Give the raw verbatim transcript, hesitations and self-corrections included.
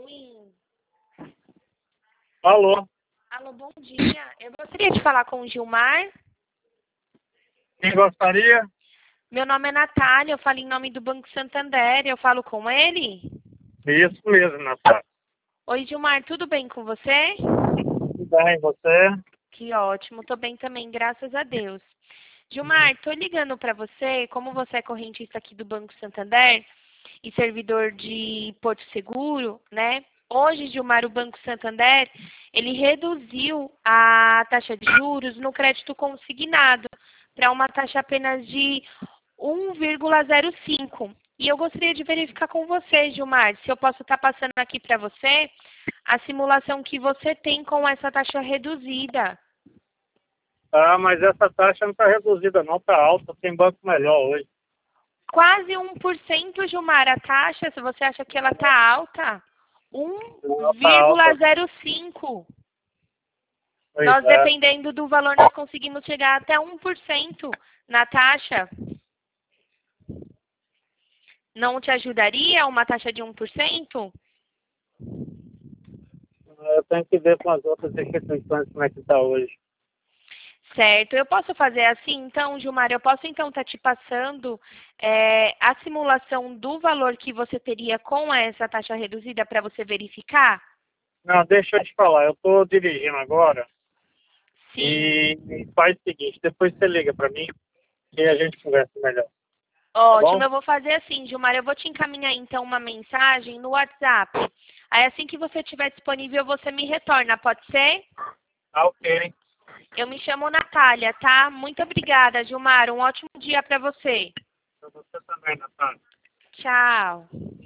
ruim. Alô? Alô, bom dia. Eu gostaria de falar com o Gilmar. Quem gostaria? Meu nome é Natália, eu falo em nome do Banco Santander. Eu falo com ele? Isso mesmo, Natália. Oi, Gilmar, tudo bem com você? Tudo bem, você? Que ótimo, tô bem também, graças a Deus. Gilmar, tô ligando para você, como você é correntista aqui do Banco Santander e servidor de Porto Seguro, né? Hoje, Gilmar, o Banco Santander, ele reduziu a taxa de juros no crédito consignado para uma taxa apenas de um vírgula zero cinco. E eu gostaria de verificar com você, Gilmar, se eu posso estar passando aqui para você a simulação que você tem com essa taxa reduzida. Ah, mas essa taxa não está reduzida não, está alta, tem banco melhor hoje. Quase um por cento, Gilmar, a taxa, se você acha que ela está alta, Não, tá um vírgula alta. zero cinco. Pois Nós, é. dependendo do valor, nós conseguimos chegar até um por cento na taxa. Não te ajudaria uma taxa de um por cento? Eu tenho que ver com as outras instituições como é que está hoje. Certo. Eu posso fazer assim, então, Gilmar, eu posso então estar te passando é, a simulação do valor que você teria com essa taxa reduzida para você verificar? Não, deixa eu te falar, eu estou dirigindo agora Sim. e e faz o seguinte, depois você liga para mim e a gente conversa melhor, tá Ótimo, bom? eu vou fazer assim, Gilmar, eu vou te encaminhar então uma mensagem no WhatsApp. Aí assim que você estiver disponível, você me retorna, pode ser? Ah, ok. Eu me chamo Natália, tá? Muito obrigada, Gilmar. Um ótimo dia para você. Para você também, Natália. Tchau.